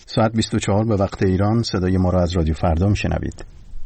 ساعت 24 به وقت ایران صدای ما را از رادیو فردا میشنوید.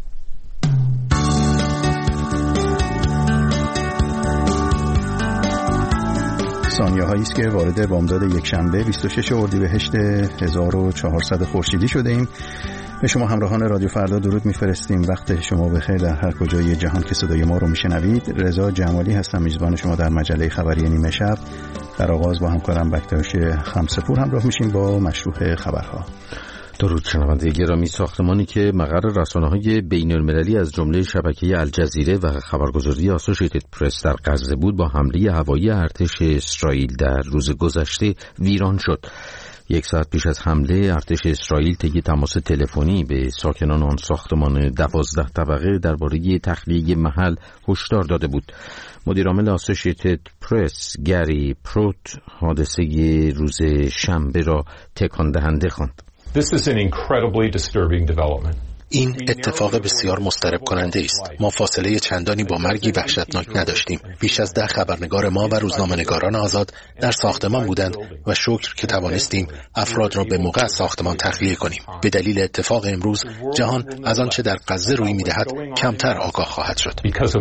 ثانیه هایی است که وارد بامداد یکشنبه 26 اردیبهشت 1400 خورشیدی شده ایم. به شما همراهان رادیو فردا درود میفرستیم. وقت شما بخیر در هر کجای جهان که صدای ما رو میشنوید. رضا جمالی هستم، میزبان شما در مجله خبری نیمه شب. در آغاز با همکارم بکتاش خمسپور همراه میشیم با مشروح خبرها. درود شنونده گرامی. ساختمانی که مقر رسانه‌های بین‌المللی از جمله شبکه الجزیره و خبرگزاری آسوشیتد پرس در غزه بود با حمله هوایی ارتش اسرائیل در روز گذشته ویران شد. 1 ساعت پیش از حمله ارتش اسرائیل طی تماس تلفنی به ساکنان آن ساختمان 12 طبقه درباره تخلیه محل هشدار داده بود. مدیرعامل آسوشیتد پرس گری پروت حادثه روز شنبه را تکان دهنده خواند. This is an incredibly disturbing development. این اتفاق بسیار مضطرب کننده است. ما فاصله چندانی با مرگی وحشتناک نداشتیم. بیش از 10 خبرنگار ما و روزنامه‌نگاران آزاد در ساختمان بودند و شکر که توانستیم افراد را به موقع از ساختمان تخلیه کنیم. به دلیل اتفاق امروز جهان از آنچه در غزه روی می‌دهد کمتر آگاه خواهد شد.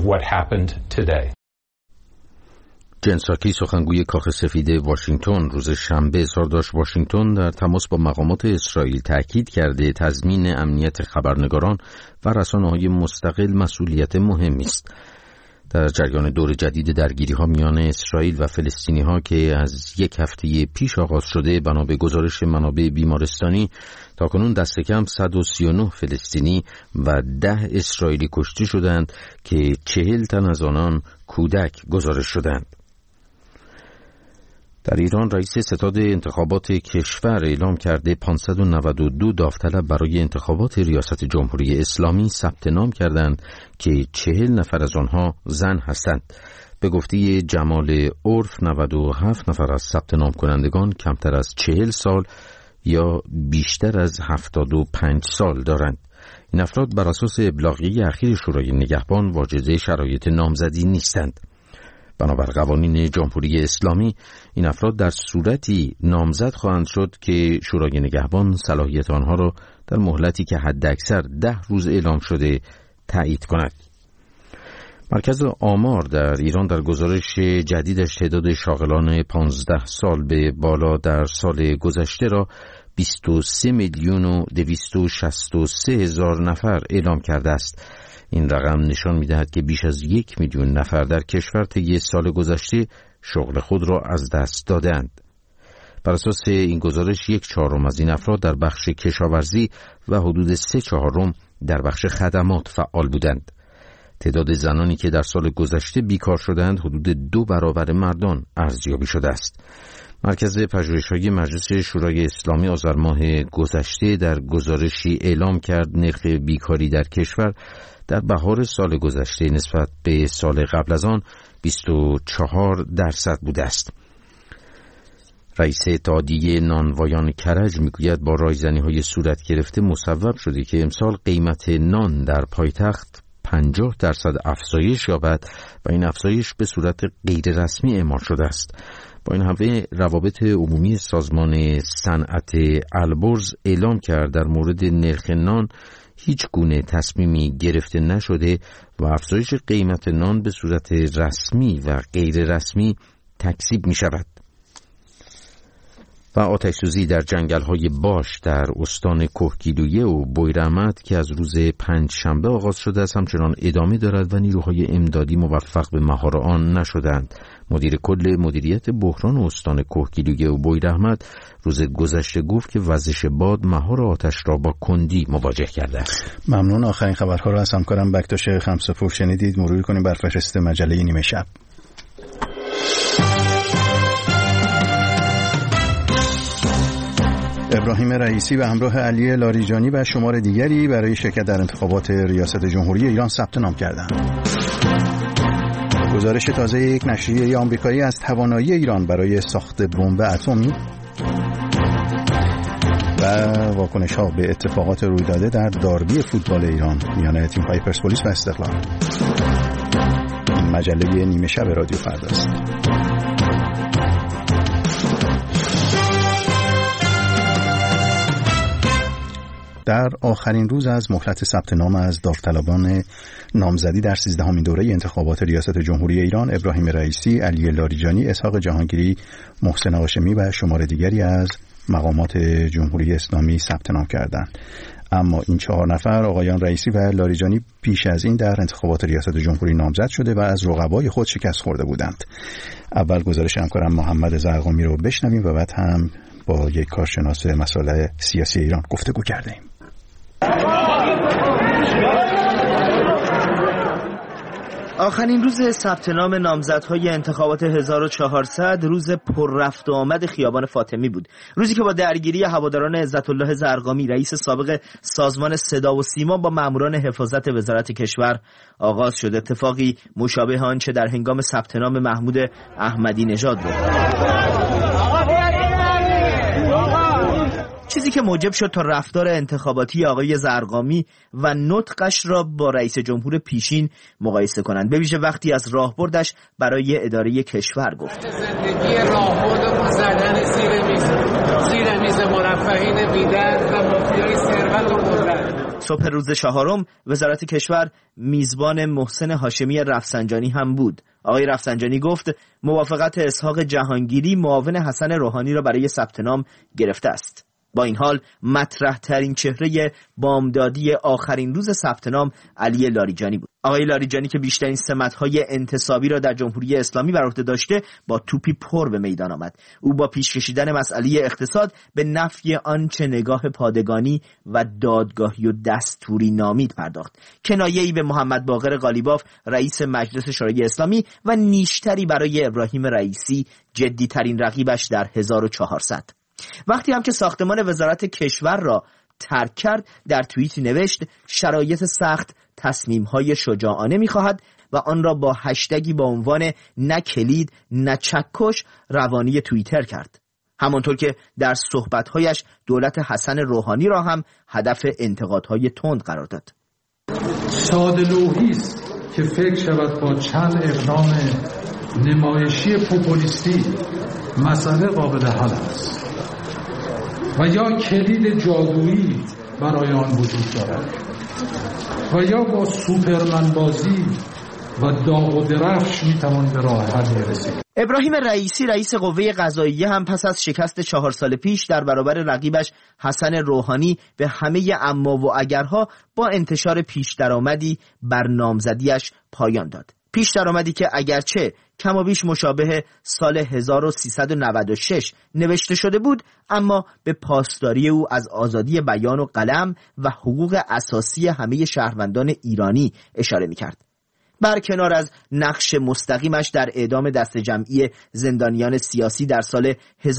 جن ساکی سخنگوی کاخ سفید واشنگتن روز شنبه اظهار داشت واشنگتن در تماس با مقامات اسرائیل تاکید کرده تضمین امنیت خبرنگاران و رسانه‌های مستقل مسئولیت مهمی است. در جریان دور جدید درگیری‌ها میان اسرائیل و فلسطینی‌ها که از 1 هفته پیش آغاز شده، بنا به گزارش منابع بیمارستانی تاکنون دست کم 139 فلسطینی و 10 اسرائیلی کشته شدند که 40 تن از آنان کودک گزارش شدند. در ایران رئیس ستاد انتخابات کشور اعلام کرده 592 داوطلب برای انتخابات ریاست جمهوری اسلامی ثبت نام کردند که 40 نفر از آنها زن هستند. به گفته جمال عرف 97 نفر از ثبت نام کنندگان کمتر از 40 سال یا بیشتر از 75 سال دارند. این افراد بر اساس ابلاغیه اخیر شورای نگهبان واجد شرایط نامزدی نیستند. بنابر قوانین جمهوری اسلامی این افراد در صورتی نامزد خواهند شد که شورای نگهبان صلاحیت آنها را در مهلتی که حداکثر 10 روز اعلام شده تایید کند. مرکز آمار در ایران در گزارش جدیدش تعداد شاغلان 15 سال به بالا در سال گذشته را 23,263,000 نفر اعلام کرده است. این رقم نشان می‌دهد که بیش از 1 میلیون نفر در کشور طی سال گذشته شغل خود را از دست دادند. بر اساس این گزارش 1/4 از این افراد در بخش کشاورزی و حدود 3/4 در بخش خدمات فعال بودند. تعداد زنانی که در سال گذشته بیکار شدند حدود 2 برابر مردان ارزیابی شده است. مرکز پژوهش‌های مجلس شورای اسلامی آذر ماه گذشته در گزارشی اعلام کرد نرخ بیکاری در کشور در بهار سال گذشته نسبت به سال قبل از آن 24% بوده است. رئیس اتحادیه نانوایان کرج میگوید با رایزنی‌های صورت گرفته مصوب شده که امسال قیمت نان در پایتخت 50% افزایش یابد و این افزایش به صورت غیر رسمی اعمال شده است. با این همه روابط عمومی سازمان صنعت البرز اعلام کرد در مورد نرخ نان هیچ گونه تصمیمی گرفته نشده و افزایش قیمت نان به صورت رسمی و غیر رسمی تکذیب می شود. و آتش‌سوزی در جنگل‌های باش در استان کهگیلویه و بویرحمت که از روز 5 شنبه آغاز شده است همچنان ادامه دارد و نیروهای امدادی موفق به مهار آن نشدند. مدیر کل مدیریت بحران استان کهگیلویه و بویرحمت روز گذشته گفت که وزش باد مهار آتش را با کندی مواجه کرده است. ممنون. آخرین خبرها را از همکارم بکتاش خمسپور شنیدید. مرور کنیم بر فهرست مجله نیمه شب. ابراهیم رئیسی به همراه علی لاریجانی و شمار دیگری برای شرکت در انتخابات ریاست جمهوری ایران ثبت نام کردند. گزارش تازه یک نشریه آمریکایی از توانایی ایران برای ساخت بمب اتمی و واکنش‌ها به اتفاقات روی داده در داربی فوتبال ایران میان تیم‌های پرسپولیس و استقلال. این مجله نیمه شب رادیو فردا است. در آخرین روز از مهلت ثبت نام از داوطلبان نامزدی در 13مین دوره انتخابات ریاست جمهوری ایران، ابراهیم رئیسی، علی لاریجانی، اسحاق جهانگیری، محسن هاشمی و شمار دیگری از مقامات جمهوری اسلامی ثبت نام کردند. اما این 4 نفر، آقایان رئیسی و لاریجانی، پیش از این در انتخابات ریاست جمهوری نامزد شده و از رقبای خود شکست خورده بودند. اول گزارش همکارم محمد زرقامی رو بشنویم و بعد هم با یک کارشناس مسائل سیاسی ایران گفتگو کردیم. آخرین روز ثبت نام نامزدهای انتخابات 1400 روز پر رفت و آمد خیابان فاطمی بود. روزی که با درگیری هواداران عزت الله زرقامی، رئیس سابق سازمان صدا و سیما، با ماموران حفاظت وزارت کشور آغاز شد. اتفاقی مشابه آنچه در هنگام ثبت نام محمود احمدی نژاد بود. چیزی که موجب شد تا رفتار انتخاباتی آقای زرقامی و نطقش را با رئیس جمهور پیشین مقایسه کنند، به ویژه وقتی از راهبردش برای اداره کشور گفت. زندگی راهبرد زدن زیر میز مرفهین بی‌درد و مافیای ثروت و قدرت. صبح روز 4 وزارت کشور میزبان محسن هاشمی رفسنجانی هم بود. آقای رفسنجانی گفت موافقت اسحاق جهانگیری معاون حسن روحانی را برای ثبت نام گرفته است. با این حال مطرح ترین چهره بامدادی آخرین روز ثبت نام علی لاریجانی بود. آقای لاریجانی که بیشترین سمت‌های انتصابی را در جمهوری اسلامی بر عهده داشته، با توپی پر به میدان آمد. او با پیش کشیدن مسئله اقتصاد به نفی آنچه نگاه پادگانی و دادگاهی و دستوری نامید پرداخت. کنایه‌ای به محمد باقر قالیباف، رئیس مجلس شورای اسلامی، و نیشتری برای ابراهیم رئیسی، جدی‌ترین رقیبش در 1400. وقتی هم که ساختمان وزارت کشور را ترک کرد، در توییتی نوشت شرایط سخت تصمیم‌های شجاعانه می‌خواهد و آن را با هشتگی با عنوان نه کلید نه چکش روانی توییتر کرد. همانطور که در صحبت‌هایش دولت حسن روحانی را هم هدف انتقادهای تند قرار داد. ساده‌لوحی است که فکر شود با چند اقدام نمایشی پوپولیستی مسئله قابل حل است و یا کلید جادویی برای آن وجود دارد و یا با سوپرمن بازی و داغ و درفش میتوان به راه حل رسید. ابراهیم رئیسی، رئیس قوه قضاییه، هم پس از شکست 4 سال پیش در برابر رقیبش حسن روحانی به همه اما و اگرها با انتشار پیش درآمدی بر نامزدیش پایان داد. پیش درآمدی که اگرچه کم و بیش مشابه سال 1396 نوشته شده بود، اما به پاسداری او از آزادی بیان و قلم و حقوق اساسی همه شهروندان ایرانی اشاره می‌کرد. برکنار از نقش مستقیمش در اعدام دست جمعی زندانیان سیاسی در سال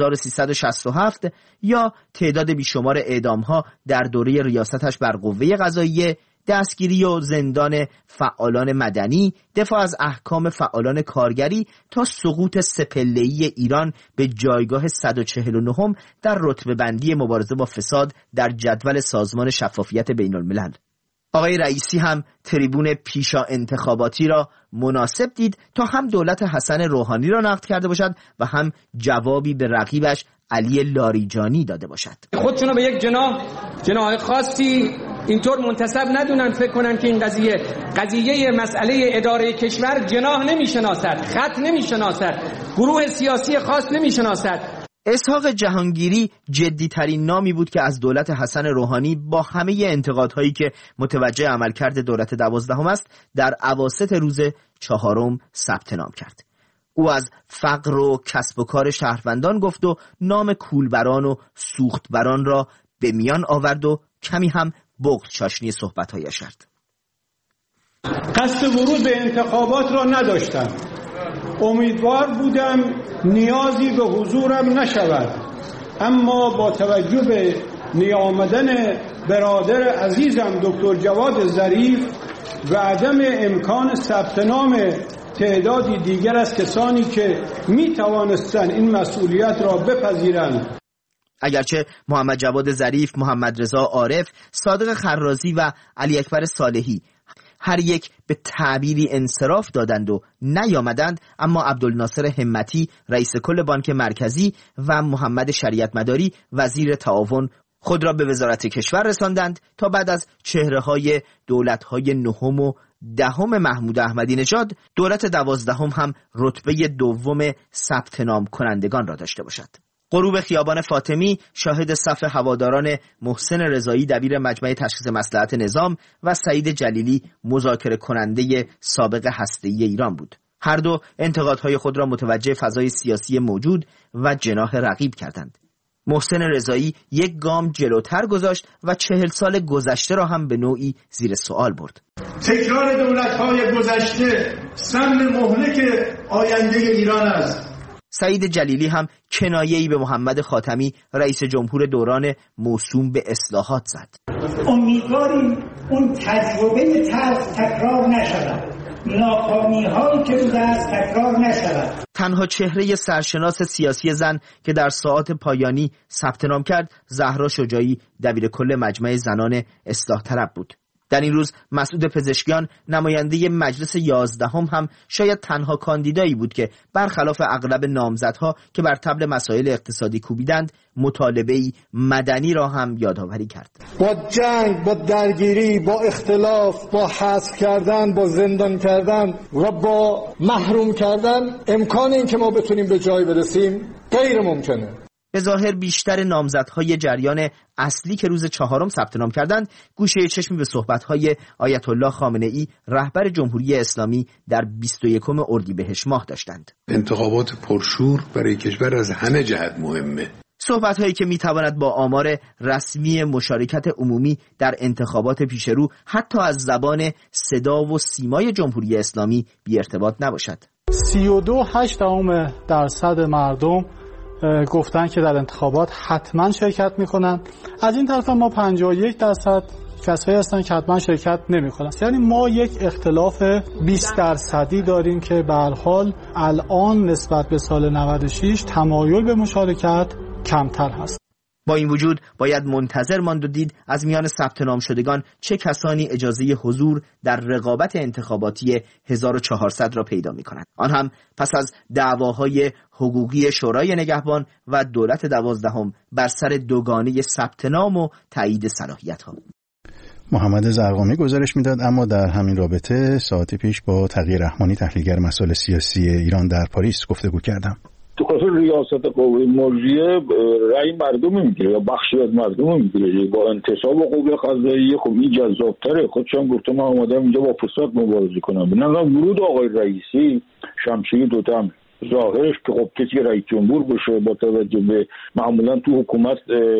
1367 یا تعداد بیشمار اعدام‌ها در دوره ریاستش بر قوه قضاییه، دستگیری و زندان فعالان مدنی، دفاع از احکام فعالان کارگری، تا سقوط سه‌پله‌ای ایران به جایگاه 149 در رتبه بندی مبارزه با فساد در جدول سازمان شفافیت بین الملل. آقای رئیسی هم تریبون پیشا انتخاباتی را مناسب دید تا هم دولت حسن روحانی را نقد کرده باشد و هم جوابی به رقیبش علی لاریجانی داده باشد. خودشونو به یک جناح خاصی اینطور منتسب ندونن، فکر کنن که این قضیه مسئله اداره کشور جناح نمیشناسد، خط نمیشناسد، گروه سیاسی خاص نمیشناسد. اسحاق جهانگیری جدی‌ترین نامی بود که از دولت حسن روحانی با همه انتقادهایی که متوجه عملکرد دولت 12 است در اواسط روز 4 ثبت نام کرد. او از فقر و کسب و کار شهروندان گفت و نام کولبران و سوختبران را به میان آورد و کمی هم بغض چاشنی صحبت‌هایش کرد. قصد ورود به انتخابات را نداشتم. امیدوار بودم نیازی به حضورم نشود، اما با توجه به نیامدن برادر عزیزم دکتر جواد ظریف و عدم امکان ثبت نام تعدادی دیگر از کسانی که می توانستند این مسئولیت را بپذیرند. اگرچه محمد جواد ظریف، محمد رضا عارف، صادق خرازی و علی اکبر صالحی هر یک به تعبیری انصراف دادند و نیامدند، اما عبدالناصر همتی، رئیس کل بانک مرکزی، و محمد شریعت مداری، وزیر تعاون، خود را به وزارت کشور رساندند تا بعد از چهره‌های دولت‌های نهم و دهم محمود احمدی نژاد، دولت 12 هم رتبه دوم ثبت نام کنندگان را داشته باشد. غروب خیابان فاطمی شاهد صف هواداران محسن رضایی دبیر مجمع تشخیص مصلحت نظام و سعید جلیلی مذاکره کننده سابق هسته‌ای ایران بود. هر دو انتقادهای خود را متوجه فضای سیاسی موجود و جناح رقیب کردند. محسن رضایی یک گام جلوتر گذاشت و 40 سال گذشته را هم به نوعی زیر سوال برد. تکرار دولت‌های گذشته سم مهلک آینده ایران است. سعید جلیلی هم کنایه‌ای به محمد خاتمی رئیس جمهور دوران موسوم به اصلاحات زد. امیدواریم اون تجربه تکرار نشود. ناکامی‌هایی که بوده است تکرار نشود. تنها چهره سرشناس سیاسی زن که در ساعات پایانی ثبت نام کرد، زهرا شجاعی دبیر کل مجمع زنان اصلاح طلب بود. در این روز مسعود پزشکیان نماینده مجلس 11 هم شاید تنها کاندیدایی بود که برخلاف اغلب نامزدها که بر طبل مسائل اقتصادی کوبیدند، مطالبه‌ای مدنی را هم یادآوری کرد. با جنگ، با درگیری، با اختلاف، با حذف کردن، با زندان کردن و با محروم کردن امکان این که ما بتونیم به جای برسیم غیر ممکنه. به ظاهر بیشتر نامزدهای جریان اصلی که روز 4 ثبت نام کردند گوشه چشمی به صحبت‌های آیت الله خامنه‌ای رهبر جمهوری اسلامی در 21 اردیبهشت ماه داشتند. انتخابات پرشور برای کشور از همه جهت مهمه. صحبت‌هایی که می‌تواند با آمار رسمی مشارکت عمومی در انتخابات پیشرو حتی از زبان صدا و سیمای جمهوری اسلامی بی ارتباط نباشد. 32.8% مردم گفتن که در انتخابات حتما شرکت میکنن. از این طرف ما 51% کسایی هستن که حتما شرکت نمیکنن. یعنی ما یک اختلاف 20% داریم که به هر حال الان نسبت به سال 96 تمایل به مشارکت کمتر هست. با این وجود باید منتظر ماند و دید از میان ثبت نام شدگان چه کسانی اجازه حضور در رقابت انتخاباتی 1400 را پیدا می‌کنند. آن هم پس از دعواهای حقوقی شورای نگهبان و دولت 12 بر سر دوگانه ثبت نام و تایید صلاحیت‌ها. محمد زرقامی گزارش میداد. اما در همین رابطه ساعتی پیش با تقی رحمانی تحلیلگر مسائل سیاسی ایران در پاریس گفتگو کردم. تو خاطر ریاست قوه مجریه رأی مردم میگیره یا بخشی از مردم میگیره. با انتصاب قوه قضاییه خب این جذاب‌تره. خودشم گفتم من اومدم اینجا با فساد مبارزه کنم. بنابراین ورود آقای رئیسی شمشیر دوتم ظاهرش که خب کسی رئیس جمهور باشه با توجه به معمولا تو حکومت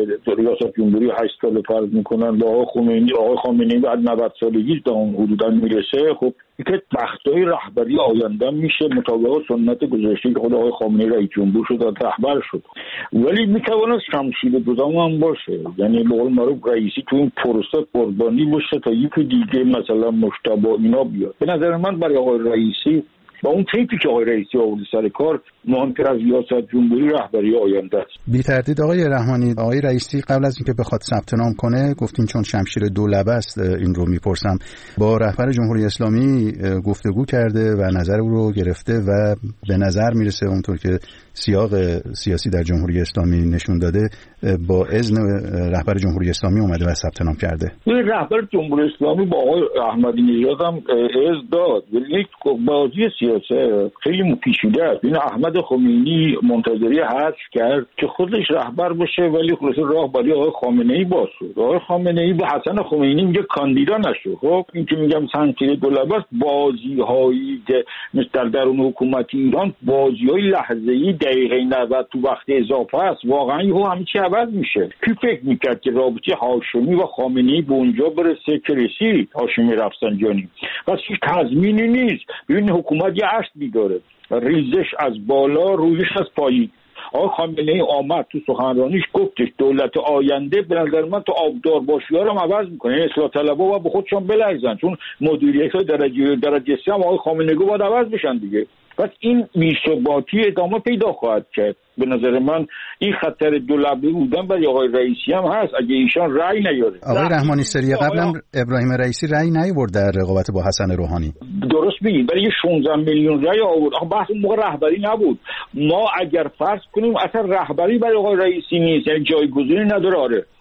ریاست جمهوری 8 سال فرض میکنن با آقای خامنه‌ای بعد 90 سالگی تا اون حدودا میرسه. خب که بختای رهبری آینده میشه مطابق سنت گذشته که خود آقای خامنه‌ای رئیس جمهور شد و رهبر شد، ولی میتونه شمشیر دوم هم باشه. یعنی به قول معروف رئیسی تو این پروسه قربانی باشه تا یکی دیگه مثلا مجتبی اینا بیاد. به نظر من برای آقای رئیسی با اون تیپی که آقای رئیسی آورد سر کار مهمتر از ریاست جمهوری رهبری آینده است. بی تردید آقای رحمانی، آقای رئیسی قبل از اینکه بخواد ثبت نام کنه گفتین چون شمشیر دو لبه است این رو میپرسم، با رهبر جمهوری اسلامی گفتگو کرده و نظر او رو گرفته و به نظر میرسه اونطور که سیاق سیاسی در جمهوری اسلامی نشون داده با اذن رهبر جمهوری اسلامی اومده و ثبت نام کرده. رهبر جمهوری اسلامی با آقای احمدی نژاد هم اذن داد، ولی یک بازی سیاسی خیلی پیچیده است. این احمد خمینی منتظری حذف کرد که خودش رهبر باشه، ولی خلاص راه برای آقای خامنه‌ای باز شد. آقای خامنه‌ای به حسن خمینی میگه کاندیدا نشو. خب این که میگم شمشیر دو لبه است، بازی‌هایی که مثل درون حکومت ایران بازی‌های لحظه‌ای دقیقه 90 تو وقت اضافه است. واقعا یهو همه چی عوض میشه. کی فکر میکرد که رابطه هاشمی و خامنه‌ای به اونجا برسه که رسید؟ هاشمی رفسنجانی پس هیچ تضمینی نیست. ببین حکومت یه اصلی داره، ریزش از بالا رویش از پایین. آقای خامنه‌ای آمد تو سخنرانیش گفتش دولت آینده به نظر من تو آبدار باشی‌ها رو هم عوض می‌کنه. اصلاح طلب‌ها و به خودشون بلرزن، چون مدیریت‌های درجه 3 هم آقای خامنه‌ای باید عوض بشن دیگه. پس این بی‌ثباتی ادامه پیدا خواهد کرد. به نظر من این خطر دو لبه بودن برای آقای رئیسی هم هست اگه ایشان رأی نیاره. آقای رحمانی سری قبلا ابراهیم رئیسی رأی نیاورد در رقابت با حسن روحانی. درست میگید، برای 16 میلیون رأی آورد. بحث اون موقع رهبری نبود. ما اگر فرض کنیم اصلا رهبری برای آقای رئیسی نیست، یعنی جایگزینی نداره، آره،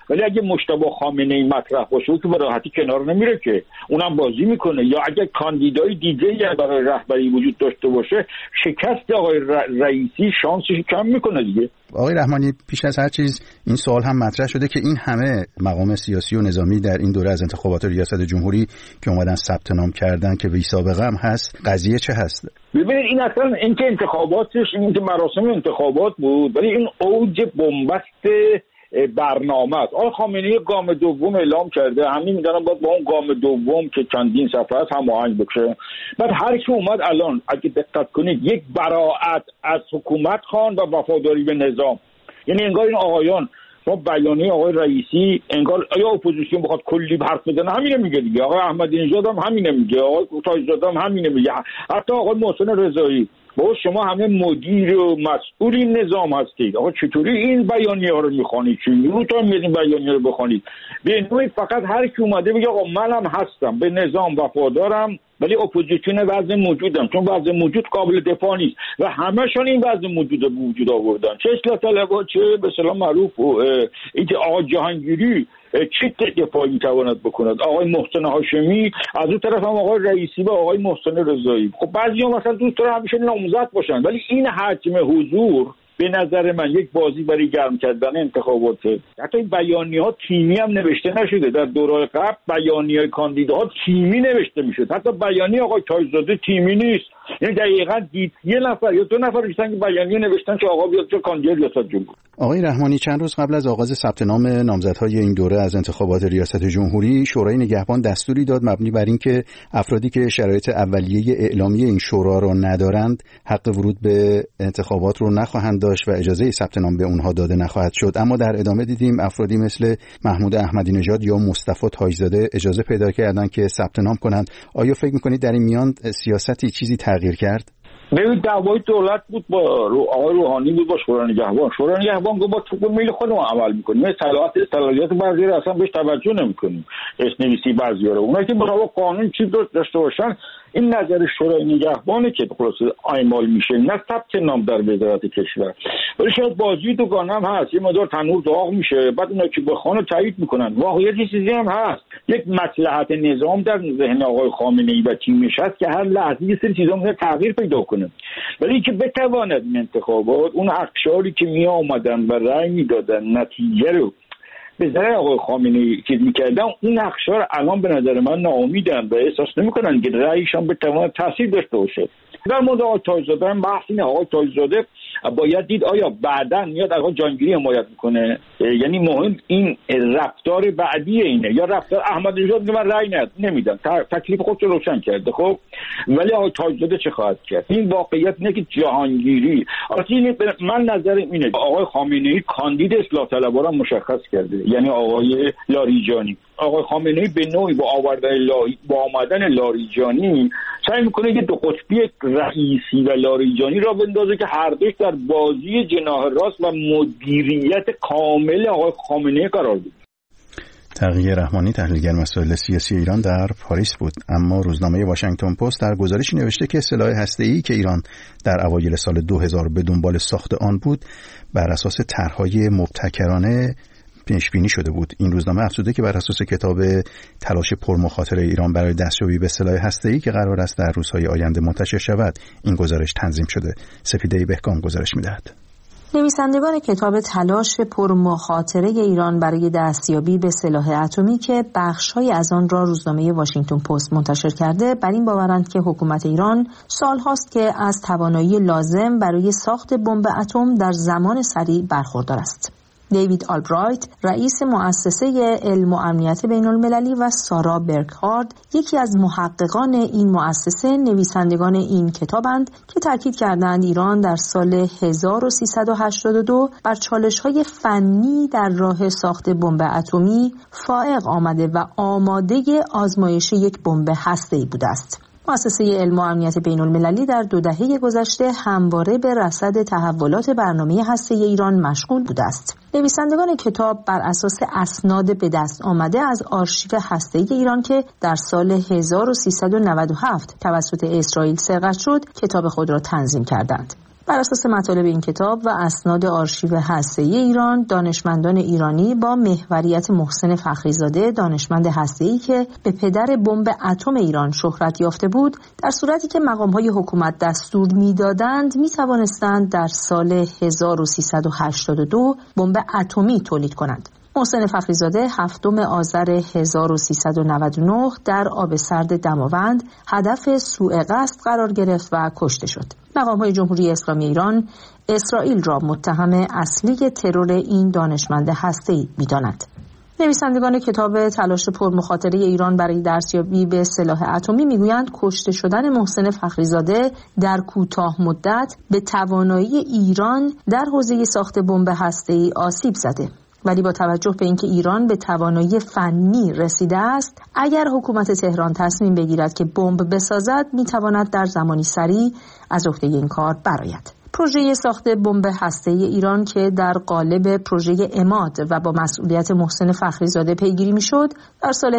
ولی اگه مجتبی خامنه‌ای مطرح باشه که به راحتی کنار نمیره که، اونم بازی میکنه. یا اگه کاندیدای دیگه‌ای برای رهبری وجود داشته باشه، شکست آقای رئیسی شانسش کم میکنه دیگه. آقای رحمانی، پیش از هر چیز این سوال هم مطرح شده که این همه مقام سیاسی و نظامی در این دوره از انتخابات ریاست جمهوری که اومدن ثبت نام کردن که بی سابقه هم هست، قضیه چه هست؟ ببینید این اصلا این که انتخاباتش، این که مراسم انتخابات بود، ولی این اوج بنبست برنامه است. آقای خامنه‌ای گام دوم اعلام کرده، همین میدونم باید با اون گام دوم که چندین صفحه است هماهنگ بشه. بعد هر کی اومد الان اگه دقت کنید یک براءت از حکومت خوان و وفاداری به نظام، یعنی انگار این آقایان با بیانیه آقای رئیسی انگار آیا اپوزیسیون بخواد کلی حرف بزنه همینه میگه دیگه، آقای احمدی نژاد هم همینه میگه، آقای تاج‌زاده هم همینه میگه، حتی آقای محسن رضایی. با شما همه مدیر و مسئول این نظام هستید، آقا چطوری این بیانیه ها رو میخوانید؟ چجوری تا این بیانیه رو بخوانید؟ به نوعی فقط هر کی اومده بگه آقا منم هستم به نظام وفادارم ولی اپوزیسیون وضع موجودم، چون وضع موجود قابل دفاع نیست و همشون این وضع موجود وجود آوردن، چه اصلاح طلبها چه به اصطلاح معروف اینکه آقا جهانگیری چه دفاعی تواند بکند، آقای محسن هاشمی، از اون طرف هم آقای رئیسی و آقای محسن رضایی. خب بعضی‌ها مثلا دوست دارن همیشه نامزد باشن، ولی این حجم حضور به نظر من یک بازی برای گرم کردن انتخاباته. حتی این بیانیه‌ها تیمی هم نوشته نشده. در دوران قبل بیانیه کاندیداها تیمی نوشته میشد، حتی بیانیه آقای تاج‌زاده تیمی نیست، یعنی دقیقاً یه نفر یا دو نفر بیشتر که بیانیه نوشتن که آقا بیاد چه کاندید ریاست جمهوری. آقای رحمانی، چند روز قبل از آغاز ثبت نام نامزدهای این دوره از انتخابات ریاست جمهوری، شورای نگهبان دستوری داد مبنی بر اینکه افرادی که شرایط اولیه اعلامی این شورا را ندارند حق ورود به انتخابات رو نخواهند داشت و اجازه ثبت نام به اونها داده نخواهد شد. اما در ادامه دیدیم افرادی مثل محمود احمدی نژاد یا مصطفی تاج‌زاده اجازه پیدا کردند که ثبت نام کنند. آیا فکر می‌کنید در این میان سیاستی چیزی تغییر کرد؟ ببین دعوای دولت بود با آقای روحانی بود با شورای نگهبان. شورای نگهبان گفت با طبق میل خودمون عمل می‌کنیم. صلاحیت بعضی رو اصلا بهش توجه نمی‌کنیم. اسنویسی بعضی‌ها رو. اونایی که با قانون چیز داشته باشن، این نظر شورای نگهبانه که خلاص اعمال میشه، نه ثبت نام در وزارت کشور. ولی شاید بازی دوگانه هم هست، یه مقدار تنور داغ میشه، بعد اونا که بخوان تایید میکنن. واقعیت چیزی هم هست، یک مصلحت نظام در ذهن آقای خامنه‌ای و تیمش هست که هر لحظه یه سری چیزا میتونه تغییر پیدا کنه. ولی که بتواند این انتخابات اون اقشاری که می اومدن و رأی میدادن نتیجه رو به ذریعه آقای خامنه‌ای چیز میکردن، اون اقشار الان به نظر من ناامیدن و احساس نمیکنن که رأیشان بتواند تاثیر داشته باشه. در مورد آقای تاج‌زاده هم بحث اینه، آقای تاج‌زاده باید دید آیا بعداً میاد آقای جهانگیری حمایت میکنه، یعنی مهم این رفتار بعدی اینه، یا رفتار احمدی نژاد که من رأی نمیدم، تکلیف خودش رو روشن کرده. خب ولی آقای تاج‌زاده چه خواهد کرد؟ این واقعیت اینه که جهانگیری من نظرم اینه آقای خامنه‌ای کاندید اصلاح طلبها را مشخص کرده، یعنی آقای لاریجانی. آقای خامنه‌ای به نوعی با آمدن لاریجانی سعی میکنه که دو قطبی رئیسی و لاریجانی را بندازه که هر دوش در بازی جناح راست و مدیریت کامل آقای خامنه‌ای قرار بگیرن. تقی رحمانی، تحلیلگر مسائل سیاسی ایران، در پاریس بود. اما روزنامه واشنگتن پست در گزارشی نوشته که سلاح هسته‌ای که ایران در اوایل سال 2000 به دنبال ساخت آن بود بر اساس طرح‌های مبتکرانه پیش بینی شده بود. این روزنامه افزوده که بر اساس کتاب تلاش پرمخاطره ایران برای دستیابی به سلاح هسته‌ای که قرار است در روزهای آینده منتشر شود، این گزارش تنظیم شده. سپیده بهکام گزارش می‌دهد. نویسندگان کتاب تلاش پرمخاطره ایران برای دستیابی به سلاح اتمی که بخش‌های از آن را روزنامه واشنگتن پست منتشر کرده، بر این باورند که حکومت ایران سال‌هاست که از توانایی لازم برای ساخت بمب اتم در زمان سریع برخوردار است. دیوید آلبرایت، رئیس مؤسسه علم و امنیت بین‌المللی، و سارا برکهارد، یکی از محققان این مؤسسه، نویسندگان این کتابند که تاکید کردند ایران در سال 1382 بر چالش‌های فنی در راه ساخت بمب اتمی فائق آمده و آماده آزمایش یک بمب هسته‌ای بوده است. مؤسسه علم و امنیت بین‌المللی در 2 دهه گذشته همواره به رصد تحولات برنامه هسته‌ای ایران مشغول بوده است. نویسندگان کتاب بر اساس اسناد به دست آمده از آرشیو هسته‌ای ایران که در سال 1397 توسط اسرائیل سرقت شد، کتاب خود را تنظیم کردند. بر اساس مطالب این کتاب و اسناد آرشیو هسته‌ای ایران، دانشمندان ایرانی با محوریت محسن فخریزاده، دانشمند هسته‌ای که به پدر بمب اتم ایران شهرت یافته بود، در صورتی که مقام‌های حکومت دستور می‌دادند می‌توانستند در سال 1382 بمب اتمی تولید کنند. محسن فخریزاده 7 آذر 1399 در آب سرد دماوند هدف سوء قصد قرار گرفت و کشته شد. مقام‌های جمهوری اسلامی ایران اسرائیل را متهم اصلی ترور این دانشمند هسته‌ای می‌داند. نویسندگان کتاب تلاش پرمخاطره ایران برای دستیابی به سلاح اتمی میگویند کشته شدن محسن فخریزاده در کوتاه مدت به توانایی ایران در حوزه ساخت بمب هسته‌ای آسیب زده. ولی با توجه به اینکه ایران به توانایی فنی رسیده است، اگر حکومت تهران تصمیم بگیرد که بمب بسازد، میتواند در زمانی سریع از عهده این کار برآید. پروژه ساخت بمب هسته‌ای ایران که در قالب پروژه عماد و با مسئولیت محسن فخریزاده پیگیری میشد، در سال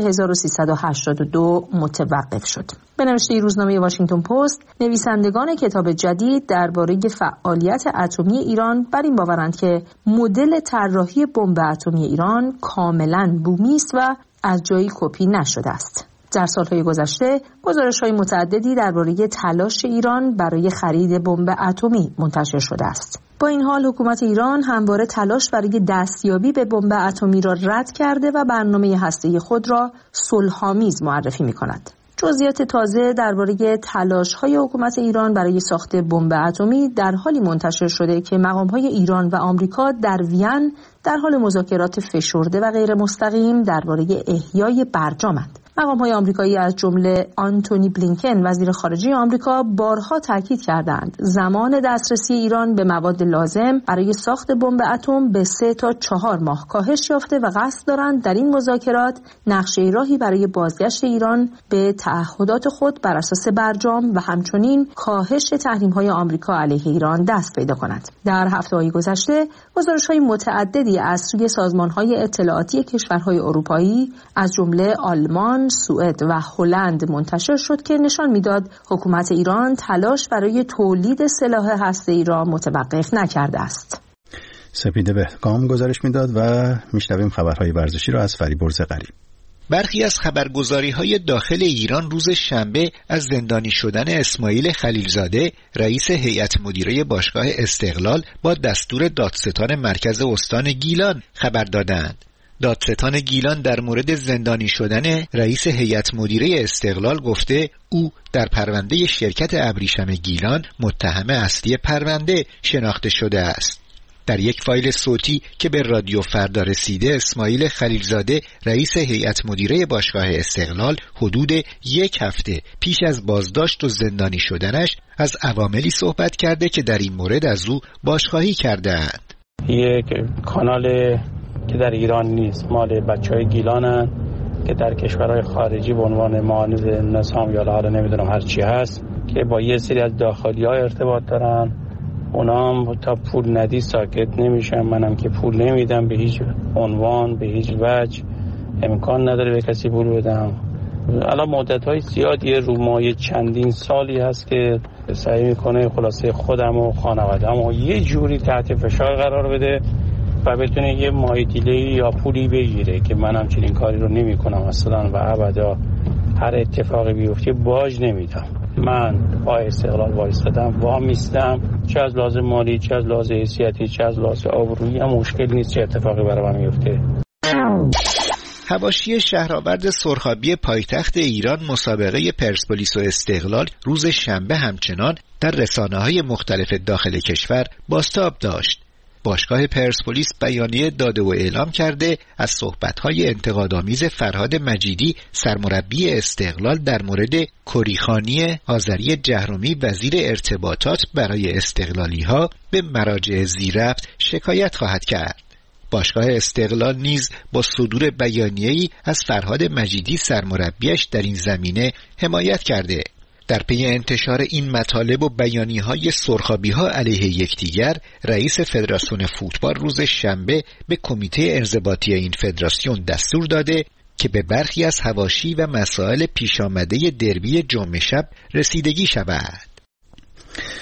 1382 متوقف شد. به نوشته روزنامه واشنگتن پست، نویسندگان کتاب جدید درباره فعالیت اتمی ایران بر این باورند که مدل طراحی بمب اتمی ایران کاملاً بومی است و از جایی کپی نشده است. در سالهای گذشته گزارش‌های متعددی درباره تلاش ایران برای خرید بمب اتمی منتشر شده است. با این حال حکومت ایران همواره تلاش برای دستیابی به بمب اتمی را رد کرده و برنامه هسته‌ای خود را صلح‌آمیز معرفی می‌کند. جزئیات تازه درباره تلاش‌های حکومت ایران برای ساخت بمب اتمی در حالی منتشر شده که مقام‌های ایران و آمریکا در وین در حال مذاکرات فشرده و غیر مستقیم درباره احیای برجامند. مقام‌های آمریکایی از جمله آنتونی بلینکن وزیر خارجه آمریکا بارها تاکید کردند زمان دسترسی ایران به مواد لازم برای ساخت بمب اتم به 3 تا 4 ماه کاهش یافته و قصد دارند در این مذاکرات نقشه راهی برای بازگشت ایران به تعهدات خود بر اساس برجام و همچنین کاهش تحریم‌های آمریکا علیه ایران دست پیدا کند. در هفته‌های گذشته گزارش‌های متعددی از سوی سازمان‌های اطلاعاتی کشورهای اروپایی از جمله آلمان، سوئد و هلند منتشر شد که نشان میداد حکومت ایران تلاش برای تولید سلاح هسته‌ای را متوقف نکرده است. سپیده بهگام گزارش میداد و میشنویم خبرهای ورزشی را از فریبرز غریب. برخی از خبرگزاری‌های داخل ایران روز شنبه از زندانی شدن اسماعیل خلیلزاده رئیس هیئت مدیره باشگاه استقلال با دستور دادستان مرکز استان گیلان خبر دادند. دادستان گیلان در مورد زندانی شدن رئیس هیئت مدیره استقلال گفته او در پرونده شرکت ابریشم گیلان متهم اصلی پرونده شناخته شده است. در یک فایل صوتی که به رادیو فردا رسیده، اسماعیل خلیلزاده رئیس هیئت مدیره باشگاه استقلال حدود 1 هفته پیش از بازداشت و زندانی شدنش از عواملی صحبت کرده که در این مورد از او بازخواهی کرده‌اند. یک کانال که در ایران نیست، مال بچهای گیلانن که در کشورهای خارجی به عنوان معاونت نظام یا حالا نمیدونم هر چی هست که با یه سری از داخلی‌ها ارتباط دارن. اونا هم تا پول ندی ساکت نمیشن. منم که پول نمیدم به هیچ عنوان، به هیچ وجه امکان نداره به کسی پول بدم. الان مدت‌های زیادی رو مایه چندین سالی هست که سعی میکنه خلاصه خودم و خانواده‌ام و یه جوری تحت فشار قرار بده و بتونه یه مایدیلی یا پولی بگیره که من همچنین کاری رو نمی کنم اصلا و ابدا. هر اتفاقی بیفته باج نمیدم. من با استقلال وایستادم، وامیستم، چه از لحاظ مالی، چه از لحاظ حیثیتی، چه از لحاظ آبرویی، هم مشکل نیست چه اتفاقی برای من میفته. حواشی شهرآورد سرخابی پایتخت ایران مسابقه پرسپولیس و استقلال روز شنبه همچنان در رسانه‌های مختلف داخل کشور بازتاب داشت. باشگاه پرسپولیس بیانیه داده و اعلام کرده از صحبت‌های انتقادآمیز فرهاد مجیدی سرمربی استقلال در مورد کریخانی آذری جهرمی وزیر ارتباطات برای استقلالی‌ها به مراجع ذی‌ربط شکایت خواهد کرد. باشگاه استقلال نیز با صدور بیانیه‌ای از فرهاد مجیدی سرمربیش در این زمینه حمایت کرده. در پی انتشار این مطالب و بیانیه‌های سرخابی‌ها علیه یکدیگر، رئیس فدراسیون فوتبال روز شنبه به کمیته انضباطی این فدراسیون دستور داده که به برخی از حواشی و مسائل پیش آمده دربی جمعه شب رسیدگی شود.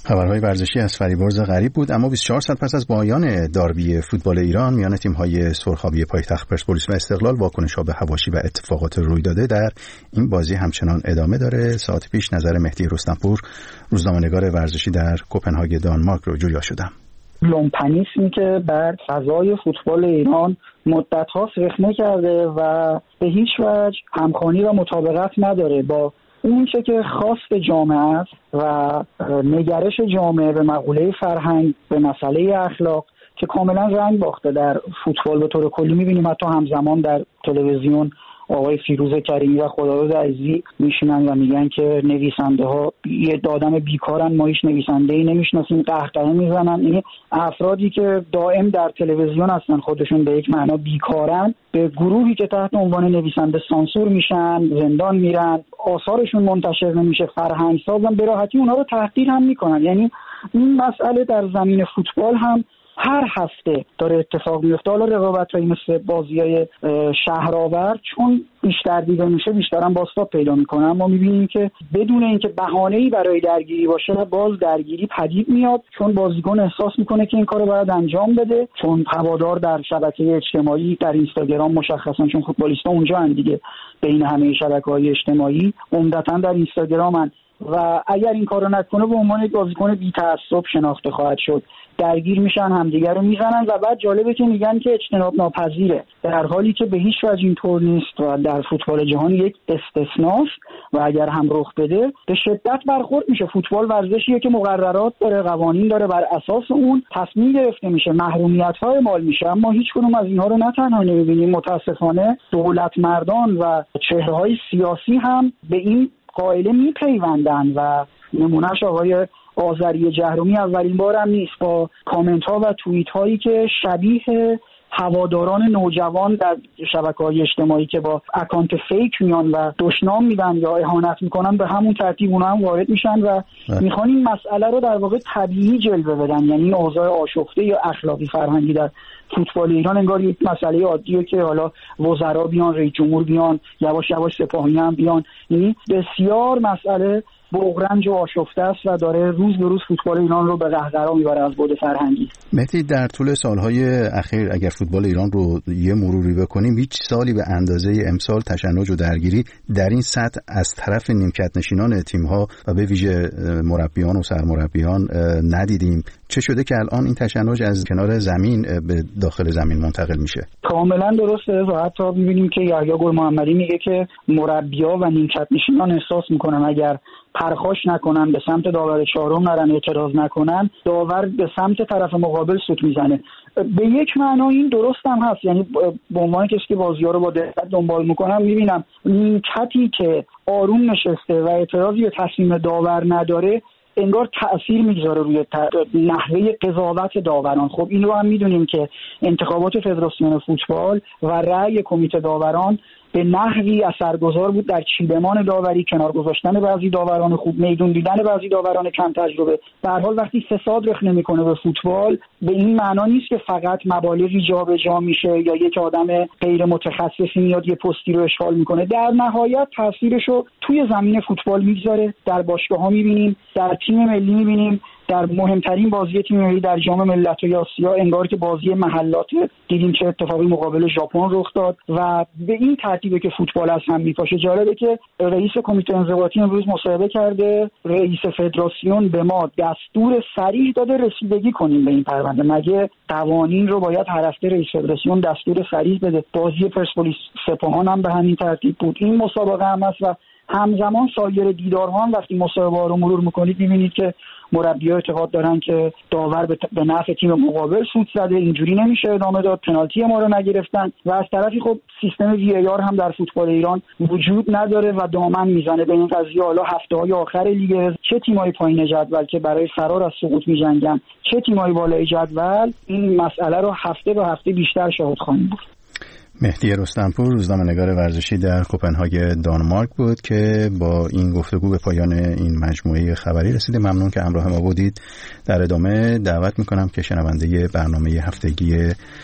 خبرهای ورزشی از فریبرز غریب بود. اما 24 ساعت پس از پایان داربی فوتبال ایران میان تیم‌های سرخابی پایتخت پرسپولیس و استقلال، واکنش‌ها به حواشی و اتفاقات روی داده در این بازی همچنان ادامه داره. ساعت پیش نظر مهدی رستمپور، روزنامه‌نگار ورزشی در کوپنهاگ دانمارک رو جویا شدم. لومپنیسمی که بر فضای فوتبال ایران مدت‌ها رخنه کرده و به هیچ وجه همخوانی و مطابقت نداره با اون چه که خواست جامعه است و نگرش جامعه به مقوله فرهنگ، به مسئله اخلاق که کاملا رنگ باخته در فوتبال به طور کلی. می‌بینیم حتی همزمان در تلویزیون آقای فیروز کریمی و خداداد عزیزی میشینن و میگن که نویسنده ها یه آدم بیکارن، ما هیچ نویسنده‌ای نمیشناسیم، قهقهه میزنن. این افرادی که دائم در تلویزیون هستن خودشون به یک معنا بیکارن، به گروهی که تحت عنوان نویسنده سانسور میشن، زندان میرن، آثارشون منتشر نمیشه، فرهنگ سازن، به راحتی اونا رو تحقیر هم میکنن. یعنی این مسئله در زمین فوتبال هم هر هفته داره اتفاق میفته. حالا رقابت‌هایی مثل بازی‌های شهرآورد چون بیشتر دیده میشه بیشتر هم بازتاب پیدا میکنه، اما میبینیم که بدون اینکه بهانه‌ای برای درگیری باشه باز درگیری پدید میاد، چون بازیکن احساس میکنه که این کارو باید انجام بده، چون هوادار در شبکه اجتماعی در اینستاگرام مشخصا، چون فوتبالیست‌ها اونجا ان دیگه، بین همه شبکه‌های اجتماعی عمدتاً در اینستاگرامن و اگر این کارو نکنه به عنوان یک بازیکن بی‌تعصب شناخته خواهد شد. درگیر میشن، همدیگر رو میزنن و بعد جالبه که میگن که اجتناب ناپذیره، در حالی که به هیچ وجه اینطور نیست و در فوتبال جهان یک استثناست و اگر هم رخ بده به شدت برخورد میشه. فوتبال ورزشیه که مقررات داره، قوانین داره، بر اساس اون تصمیم گرفته میشه، محرومیت‌ها اعمال میشه، اما هیچ کدوم از اینها رو نه تنها نمیبینیم، متاسفانه دولت مردان و چهره‌های سیاسی هم به این قاعده میپیوندن و نمونهش آقای آذری جهرومی اولین بار هم نیست با کامنت ها و توییت هایی که شبیه هواداران نوجوان در شبکه‌های اجتماعی که با اکانت فیک میان و دشنام میدن یا اهانت میکنن، به همون ترتیب اونا هم وارد میشن و میخوان این مسئله رو در واقع طبیعی جلوه بدن. یعنی این اوضاع آشفته یا اخلاقی فرهنگی در فوتبال ایران انگار یک مسئله عادیه که حالا وزرا بیان، رئیس جمهور بیان، یواش یواش سپاهی هم بیان. یعنی بسیار مسئله بغرنج و آشفته است و داره روز به روز فوتبال ایران رو به قهقرا میبره از بعد فرهنگی. مهدی، در طول سالهای اخیر اگر فوتبال ایران رو یه مروری بکنیم، هیچ سالی به اندازه امسال تشنج و درگیری در این سطح از طرف نیمکت نشینان تیم‌ها و به ویژه مربیان و سرمربیان ندیدیم. چه شده که الان این تشنج از کنار زمین به داخل زمین منتقل میشه؟ کاملا درسته و حتی می‌بینیم که یحیی گل محمدی میگه که مربی‌ها و نیمکت نشینان احساس می‌کنن اگر پرخاش نکنن، به سمت داور چهارم نرن، اعتراض نکنن، داور به سمت طرف مقابل سوت میزنه. به یک معنا این درست هم هست. یعنی به عنوان کسی که بازی‌ها رو با دقت دنبال میکنم میبینم نیمکتی که آروم نشسته و اعتراضی به تصمیم داور نداره انگار تأثیر میگذاره روی نحوه قضاوت داوران. خب این رو هم میدونیم که انتخابات فدراسیون فوتبال و رأی کمیته داوران به نحوی اثرگذار بود در چیدمان داوری، کنار گذاشتن بعضی داوران خوب، میدون دیدن بعضی داوران کم تجربه. به هر حال وقتی فساد رخ نمیکنه به فوتبال، به این معنا نیست که فقط مبالغی جابجا میشه یا یک آدم غیر متخصصی میاد یه پستی رو اشغال میکنه. در نهایت تاثیرشو توی زمین فوتبال میگذاره. در باشگاه‌ها میبینیم، در تیم ملی میبینیم، در مهمترین بازی تیم ملی در جام ملت‌های آسیا انگار که بازی محلات، دیدیم چه اتفاقی مقابل ژاپن رخ داد و به این ترتیبه که فوتبال از هم میپاشه. جالبه که رئیس کمیته انضباطی امروز مصاحبه کرده، رئیس فدراسیون به ما دستور صریح داده رسیدگی کنیم به این پرونده. مگه قوانین رو باید هر هفته رئیس فدراسیون دستور صریح بده؟ بازی پرسپولیس سپاهان هم به همین ترتیب بود. این مسابقه هم هست و همزمان سایر دیدارها هم وقتی مصاحبه ها رو مرور میکنید میبینید که مربی‌ها اعتقاد دارن که داور به نفع تیم مقابل سود زده، اینجوری نمیشه ادامه داد، پنالتی ما رو نگرفتن و از طرفی خب سیستم وی ای آر هم در فوتبال ایران وجود نداره و دامن میزنه به این قضیه. حالا هفته‌های آخر لیگ چه تیم‌های پایین جدول که برای فرار از سقوط می‌جنگن، چه تیم‌های بالای جدول، این مسئله رو هفته به هفته بیشتر شاهد خواهیم بود. مهدی رستمپور، روزنامه‌نگار ورزشی در کوپنهاگ دانمارک بود که با این گفتگو به پایان این مجموعه خبری رسیده. ممنون که همراه ما بودید. در ادامه دعوت میکنم که شنونده برنامه هفتگی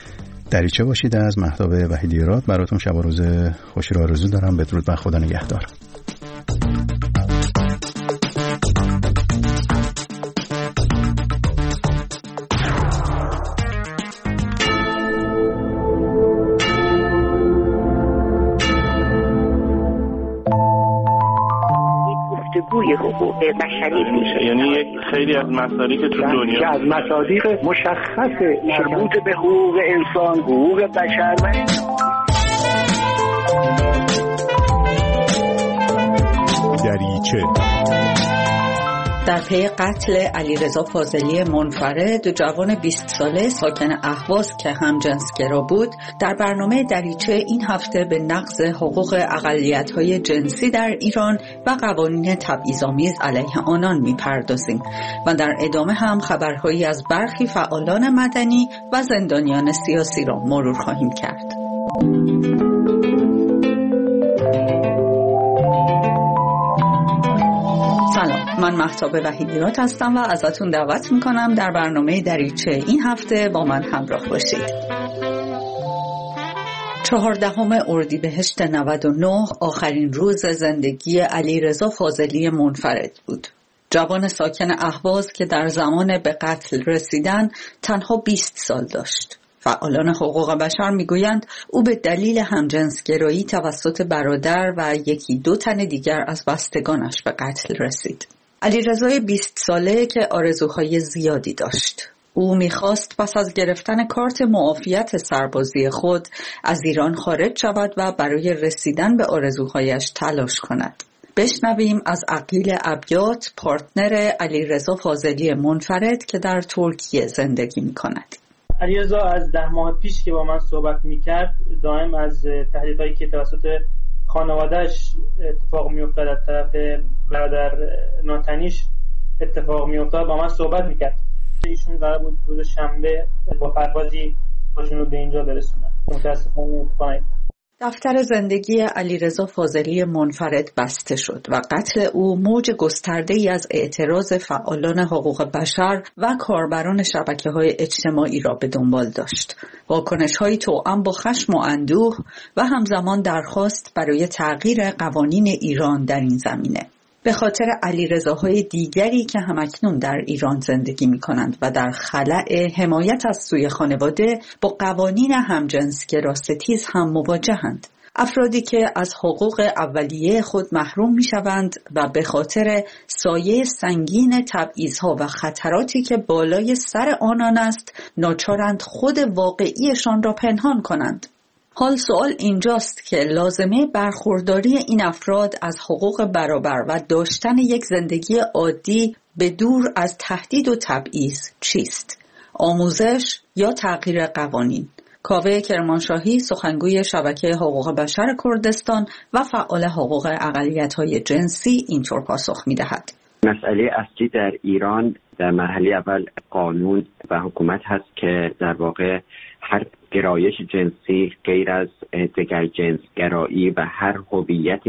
دریچه باشید. از مهتاب وحیدی‌راد براتون شب و روز خوشی رو آرزو دارم. بدرود و خدا نگهدار. الگوی حقوق بشری میشه. یعنی یک خیلی از مسائلی که تو دنیا از مصادیق مشخص مربوط به حقوق انسان، حقوق بشر دریچه. در پی قتل علیرضا فاضلی منفرد، جوان 20 ساله ساکن اهواز که همجنسگرا بود، در برنامه دریچه این هفته به نقض حقوق اقلیت‌های جنسی در ایران و قوانین تبعیض‌آمیز علیه آنان می‌پردازیم و در ادامه هم خبرهایی از برخی فعالان مدنی و زندانیان سیاسی را مرور خواهیم کرد. من مهتاب وحیدیراد هستم و ازتون دعوت میکنم در برنامه دریچه این هفته با من همراه باشید. 14 اردیبهشت 99 آخرین روز زندگی علیرضا فاضلی منفرد بود. جوان ساکن اهواز که در زمان به قتل رسیدن تنها 20 سال داشت. فعالان حقوق بشر میگویند او به دلیل همجنسگرایی توسط برادر و 1-2 تن دیگر از بستگانش به قتل رسید. علیرضای 20 ساله که آرزوهای زیادی داشت. او میخواست پس از گرفتن کارت معافیت سربازی خود از ایران خارج شود و برای رسیدن به آرزوهایش تلاش کند. بشنویم از عقیل ابیات، پارتنر علیرضا فاضلی منفرد که در ترکیه زندگی میکند. علیرضا از 10 ماه پیش که با من صحبت میکرد، دائم از تهدیدهایی که توسط خانوادهش اتفاق میافتاد، از طرف برادر ناتنیش اتفاق میافتاد، با من صحبت میکرد. ایشون قرار بود روز شنبه با پروازی خودشون رو به اینجا برسونن. متاسفانه اتفاق دفتر زندگی علیرضا فاضلی منفرد بسته شد و قتل او موج گسترده‌ای از اعتراض فعالان حقوق بشر و کاربران شبکه‌های اجتماعی را به دنبال داشت. واکنش‌هایی توأم با خشم و اندوه و همزمان درخواست برای تغییر قوانین ایران در این زمینه. به خاطر علیرضاهای دیگری که همکنون در ایران زندگی می‌کنند و در خلأ حمایت از سوی خانواده با قوانین همجنسگرا ستیز هم مواجهند. افرادی که از حقوق اولیه خود محروم می‌شوند و به خاطر سایه سنگین تبعیض‌ها و خطراتی که بالای سر آنان است، ناچارند خود واقعیشان را پنهان کنند. حال سوال اینجاست که لازمه برخورداری این افراد از حقوق برابر و داشتن یک زندگی عادی به دور از تهدید و تبعیض چیست؟ آموزش یا تغییر قوانین؟ کاوه کرمانشاهی، سخنگوی شبکه حقوق بشر کردستان و فعال حقوق اقلیت‌های جنسی، اینطور پاسخ می‌دهد. مسئله اصلی در ایران در مرحله اول قانون و حکومت هست که در واقع هر گرایش جنسی غیر از دگر جنسگرایی و هر هویت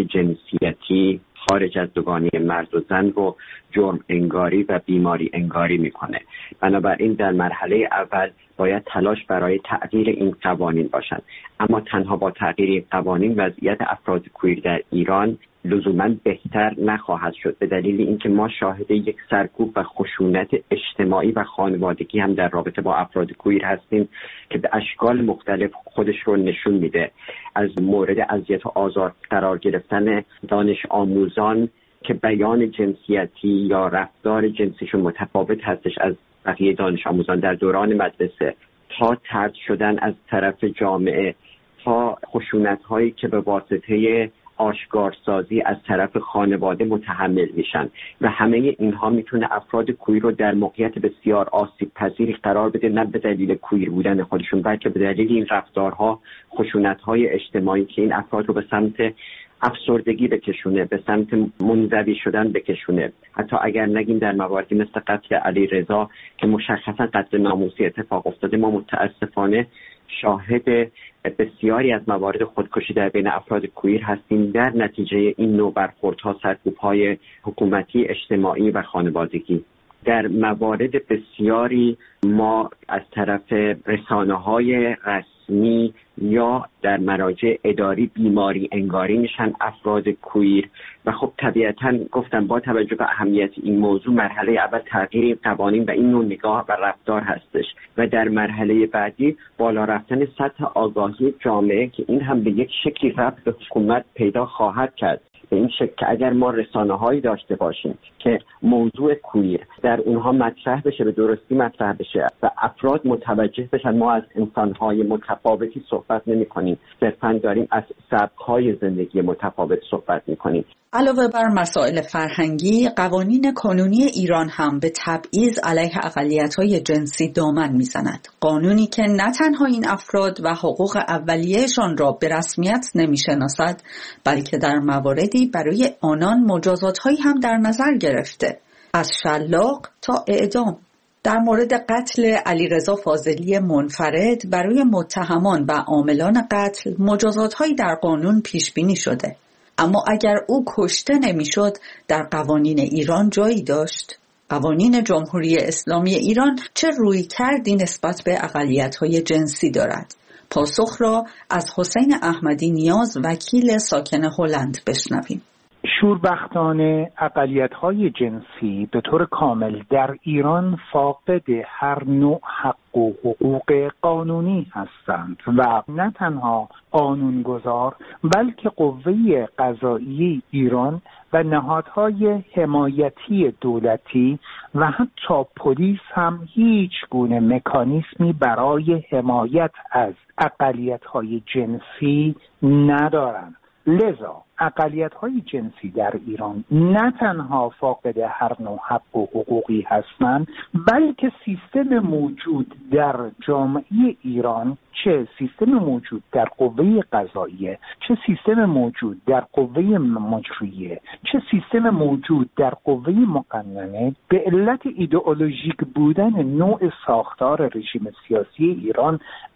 جنسیتی خارج از دوگانه مرد و زن رو جرم انگاری و بیماری انگاری میکنه. بنابراین در مرحله اول باید تلاش برای تغییر این قوانین باشند. اما تنها با تغییر این قوانین وضعیت افراد کویر در ایران لزوما بهتر نخواهد شد، به دلیل اینکه ما شاهد یک سرکوب و خشونت اجتماعی و خانوادگی هم در رابطه با افراد کویر هستیم که به اشکال مختلف خودش رو نشون میده. از مورد اذیت و آزار قرار گرفتن دانش آموزان که بیان جنسیتی یا رفتار جنسیشون متفاوت هستش از بقیه دانش آموزان در دوران مدرسه، تا طرد شدن از طرف جامعه، تا خشونت هایی که به واسطه آشکارسازی از طرف خانواده متحمل میشن و همه اینها میتونه افراد کویر رو در موقعیت بسیار آسیب پذیری قرار بده، نه به دلیل کویر بودن خودشون بلکه به دلیل این رفتارها، خشونت‌های اجتماعی که این افراد رو به سمت افسردگی بکشونه، به سمت منزوی شدن بکشونه. حتی اگر نگیم در مواردی مثل قتل علیرضا که مشخصا قتل ناموسی اتفاق افتاده، ما متاسفانه شاهد بسیاری از موارد خودکشی در بین افراد کویر هستیم در نتیجه این نوع برخوردها، سرکوب‌های حکومتی، اجتماعی و خانوادگی. در موارد بسیاری ما از طرف رسانه‌های رسمی یا در مراجع اداری بیماری انگاری میشن افراد کویر و خب طبیعتاً گفتم با توجه به اهمیت این موضوع مرحله اول تغییر قوانین و این نوع نگاه و رفتار هستش و در مرحله بعدی بالا رفتن سطح آگاهی جامعه که این هم به یک شکلی ربط به حکومت پیدا خواهد کرد. به این شکل که اگر ما رسانه‌هایی داشته باشیم که موضوع کویر در اونها مطرح بشه، به درستی مطرح بشه و افراد متوجه بشن ما از انسان‌های متفاوتی صحبت نمی‌کنیم، صرفاً داریم از سبک‌های زندگی متفاوت صحبت می‌کنیم. علاوه بر مسائل فرهنگی، قوانین کنونی ایران هم به تبعیض علیه اقلیت‌های جنسی دامن می‌زند. قانونی که نه تنها این افراد و حقوق اولیه‌شان را به رسمیت نمی‌شناسد، بلکه در مواردی برای آنان مجازات‌هایی هم در نظر گرفته، از شلاق تا اعدام. در مورد قتل علیرضا فاضلی منفرد برای متهمان و عاملان قتل مجازات‌هایی در قانون پیش بینی شده. اما اگر او کشته نمیشد، در قوانین ایران جایی داشت؟ قوانین جمهوری اسلامی ایران چه رویکردی نسبت به اقلیت‌های جنسی دارد؟ پاسخ را از حسین احمدی نیاز، وکیل ساکن هلند، بشنویم. شوربختانه اقلیت‌های جنسی به طور کامل در ایران فاقد هر نوع حق و حقوق قانونی هستند و نه تنها قانونگذار بلکه قوه قضایی ایران و نهادهای حمایتی دولتی و حتی پلیس هم هیچ گونه مکانیزمی برای حمایت از اقلیت‌های جنسی ندارند. لذا اقلیت‌های جنسی در ایران نه تنها فاقد هر نوع حق و حقوقی هستند، بلکه سیستم موجود در جامعه ایران، چه سیستم موجود در قوه قضاییه، چه سیستم موجود در قوه مجریه، چه سیستم موجود در قوه مقننه، به علت ایدئولوژیک بودن نوع ساختار رژیم سیاسی ایران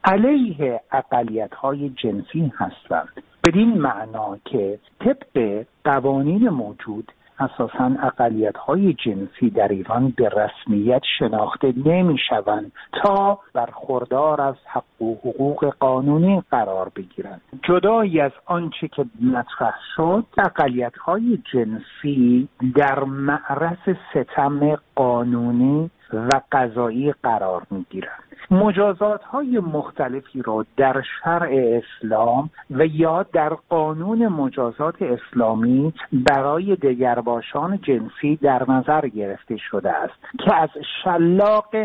علیه اقلیت‌های جنسی هستند. بدین معنا که طبق قوانین موجود اساساً اقلیت‌های جنسی در ایران به رسمیت شناخته نمی‌شوند تا برخوردار از حق و حقوق قانونی قرار بگیرند. جدایی از آنچه که مطرح شد، اقلیت‌های جنسی در معرض ستم قانونی و قضایی قرار می‌گیرند. مجازات‌های مختلفی را در شرع اسلام و یا در قانون مجازات اسلامی برای دگرباشان جنسی در نظر گرفته شده است که از شلاق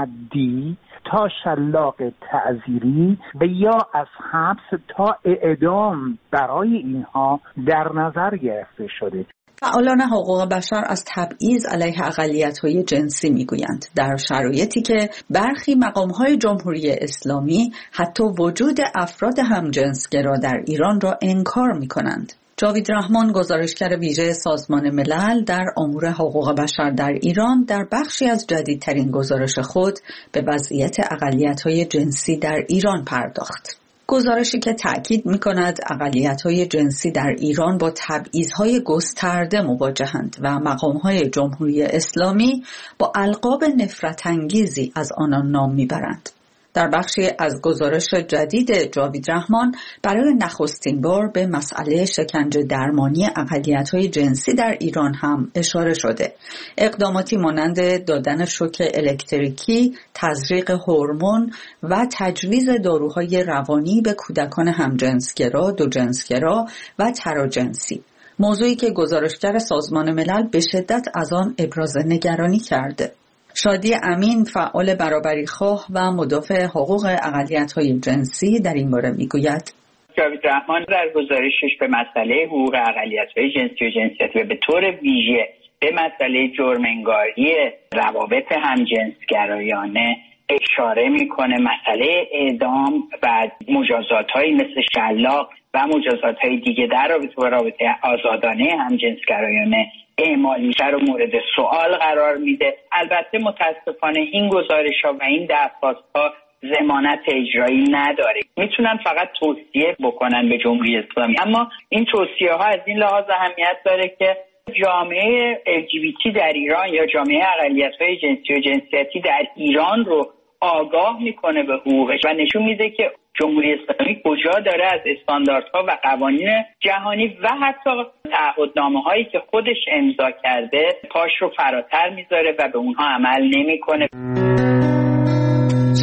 حدی تا شلاق تعزیری و یا از حبس تا اعدام برای اینها در نظر گرفته شده. فعالان حقوق بشر از تبعیض علیه اقلیت‌های جنسی می‌گویند، در شرایطی که برخی مقام‌های جمهوری اسلامی حتی وجود افراد همجنسگرا در ایران را انکار می‌کنند. جاوید رحمان، گزارشگر ویژه سازمان ملل در امور حقوق بشر در ایران، در بخشی از جدیدترین گزارش خود به وضعیت اقلیت‌های جنسی در ایران پرداخت. گزارشی که تأکید می‌کند اقلیت‌های جنسی در ایران با تبعیض‌های گسترده مواجهند و مقام‌های جمهوری اسلامی با القاب نفرت‌انگیزی از آنان نام می‌برند. در بخشی از گزارش جدید جاوید رحمان برای نخستین بار به مسئله شکنجه درمانی اقلیت‌های جنسی در ایران هم اشاره شده. اقداماتی مانند دادن شوک الکتریکی، تزریق هورمون و تجویز داروهای روانی به کودکان همجنسگرا، دوجنسگرا و تراجنسی، موضوعی که گزارشگر سازمان ملل به شدت از آن ابراز نگرانی کرده. شادی امین، فعال برابریخواه و مدافع حقوق اقلیت‌های جنسی، در این باره میگوید: جاوید رحمان در گزارشش به مسئله حقوق اقلیت‌های جنسی و جنسیتی و به طور ویژه به مسئله جرم‌انگاری روابط همجنسگرایانه اشاره میکنه. مسئله اعدام و مجازات‌هایی مثل شلاق و مجازات‌های دیگه در رابطه با رابطه آزادانه همجنسگرایانه اعمالی‌تر رو مورد سوال قرار میده. البته متاسفانه این گزارش‌ها و این درخواست‌ها ضمانت اجرایی نداره. میتونن فقط توصیه بکنن به جمهوری اسلامی، اما این توصیه‌ها از این لحاظ اهمیت داره که جامعه LGBT در ایران یا جامعه اقلیت‌های جنسی و جنسیتی در ایران رو آگاه میکنه به حقوقش و نشون میده که جمهوری اسلامی کجا داره از استانداردها و قوانین جهانی و حتی تعهدنامه‌هایی که خودش امضا کرده پاش رو فراتر میذاره و به اونها عمل نمیکنه.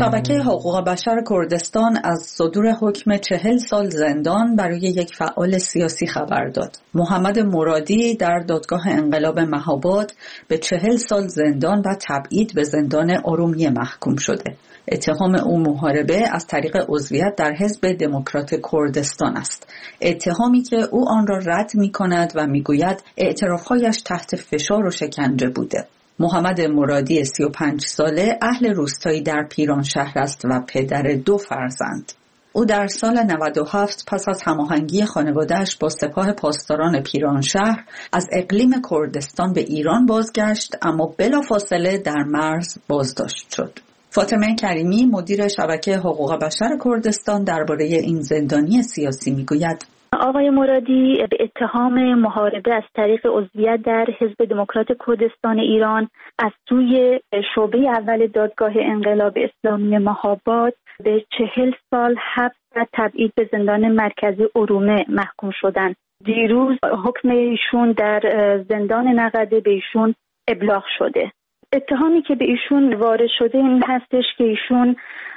شبکه حقوق بشر کردستان از صدور حکم 40 سال زندان برای یک فعال سیاسی خبر داد. محمد مرادی در دادگاه انقلاب مهاباد به 40 سال زندان و تبعید به زندان ارومیه محکوم شده. اتهام او محاربه از طریق عضویت در حزب دموکرات کردستان است. اتهامی که او آن را رد می‌کند و می‌گوید اعتراف‌هایش تحت فشار و شکنجه بوده. محمد مرادی 35 ساله اهل روستایی در پیرانشهر است و پدر 2 فرزند. او در سال 97 پس از هماهنگی خانواده‌اش با سپاه پاسداران پیرانشهر از اقلیم کردستان به ایران بازگشت، اما بلافاصله در مرز بازداشت شد. فاطمه کریمی مدیر شبکه حقوق بشر کردستان درباره این زندانی سیاسی میگوید: آقای مرادی به اتهام محاربه از طریق عضویت در حزب دموکرات کردستان ایران از سوی شعبه اول دادگاه انقلاب اسلامی مهاباد به 40 سال حبس و تبعید به زندان مرکزی ارومه محکوم شدند. دیروز حکم ایشون در زندان نقده به ایشون ابلاغ شده. اتهامی که به ایشون وارد شده این هستش که ایشون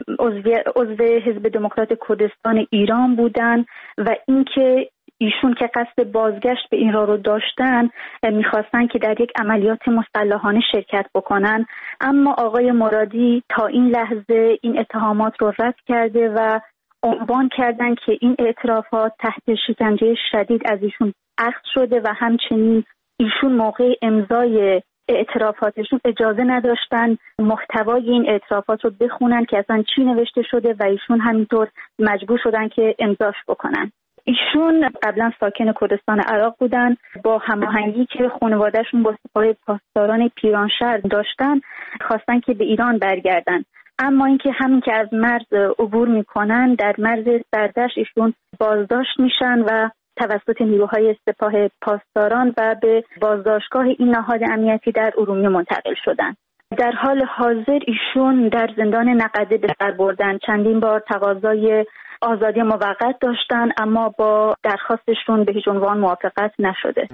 عضو حزب دموکرات کردستان ایران بودن و اینکه ایشون که قصد بازگشت به ایران رو داشتن میخواستن که در یک عملیات مسلحانه شرکت بکنن، اما آقای مرادی تا این لحظه این اتهامات رو رد کرده و عنوان کردن که این اعترافات تحت شکنجه شدید از ایشون اخذ شده و همچنین ایشون موقع امضای اعترافاتشون اجازه نداشتن محتوای این اعترافات رو بخونن که اصلا چی نوشته شده و ایشون همینطور مجبور شدن که امضاش بکنن. ایشون قبلا ساکن کردستان عراق بودن، با هماهنگی که خانواده‌شون با سپاه پاسداران پیرانشهر داشتن خواستن که به ایران برگردن، اما اینکه همین که از مرز عبور میکنن در مرز سردشت ایشون بازداشت میشن و توسط نیروهای سپاه پاسداران و به بازداشتگاه این نهاد امنیتی در ارومیه منتقل شدن. در حال حاضر ایشون در زندان نقده به سر بردن. چندین بار تقاضای آزادی موقت داشتن اما با درخواستشون به هیچ عنوان موافقت نشده.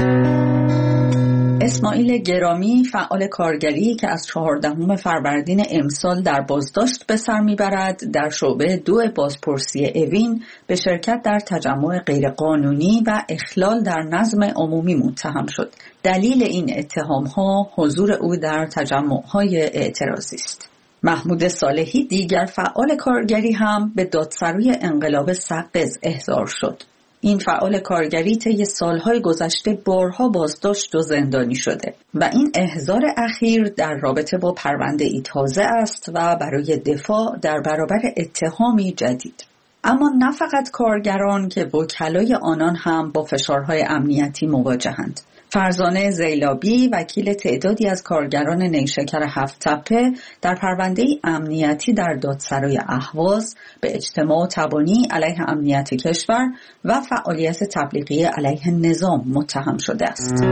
اسماعیل گرامی فعال کارگری که از 14 فروردین امسال در بازداشت به سر میبرد، در شعبه 2 بازپرسی اوین به شرکت در تجمع غیرقانونی و اخلال در نظم عمومی متهم شد. دلیل این اتهام‌ها حضور او در تجمع‌های اعتراضی است. محمود صالحی دیگر فعال کارگری هم به دادسرای انقلاب سقز احضار شد. این فعال کارگری طی سالهای گذشته بارها بازداشت و زندانی شده و این احضار اخیر در رابطه با پرونده‌ای تازه است و برای دفاع در برابر اتهامی جدید. اما نه فقط کارگران که وکلای آنان هم با فشارهای امنیتی مواجهند. فرزانه زیلابی وکیل تعدادی از کارگران نیشکر 7 تپه در پرونده‌ای امنیتی در دادسرای اهواز به اجتماع تبانی علیه امنیت کشور و فعالیت تبلیغی علیه نظام متهم شده است.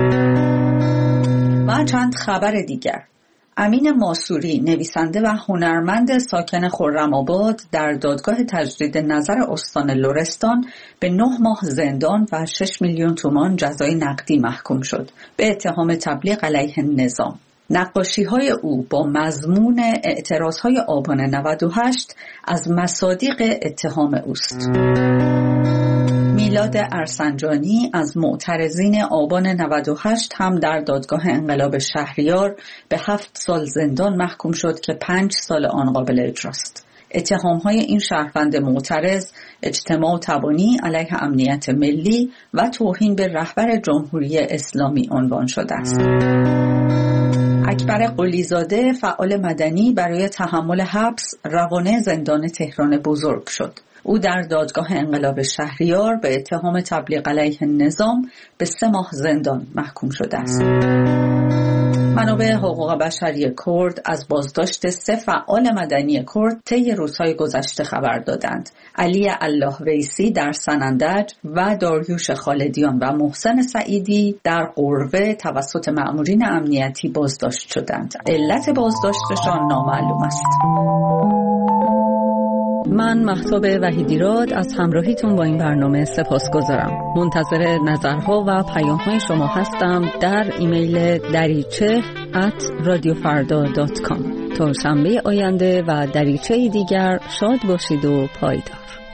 و چند خبر دیگر. امین ماسوری نویسنده و هنرمند ساکن خرم‌آباد در دادگاه تجدید نظر استان لرستان به 9 ماه زندان و 6 میلیون تومان جزای نقدی محکوم شد به اتهام تبلیغ علیه نظام. نقاشی‌های او با مضمون اعتراض‌های آبان 98 از مصادیق اتهام اوست. میلاد ارسنجانی از معترضین آبان 98 هم در دادگاه انقلاب شهریار به 7 سال زندان محکوم شد که 5 سال آن قابل اجراست. اتهام‌های این شهروند معترض اجتماع تبانی علیه امنیت ملی و توهین به رهبر جمهوری اسلامی عنوان شده است. اکبر قلیزاده فعال مدنی برای تحمل حبس روانه زندان تهران بزرگ شد. او در دادگاه انقلاب شهریار به اتهام تبلیغ علیه نظام به 3 ماه زندان محکوم شده است. منابع حقوق بشری کرد از بازداشت 3 فعال مدنی کرد طی روزهای گذشته خبر دادند. علی الله ویسی در سنندج و داریوش خالدیان و محسن سعیدی در قروه توسط مأمورین امنیتی بازداشت شدند. علت بازداشتشان نامعلوم است. من مهتاب وحیدیراد از همراهیتون با این برنامه سپاسگزارم. منتظر نظرها و پیام‌های شما هستم در ایمیل dariche@radiofarda.com. تا شنبه آینده و دریچه دیگر شاد باشید و پایدار.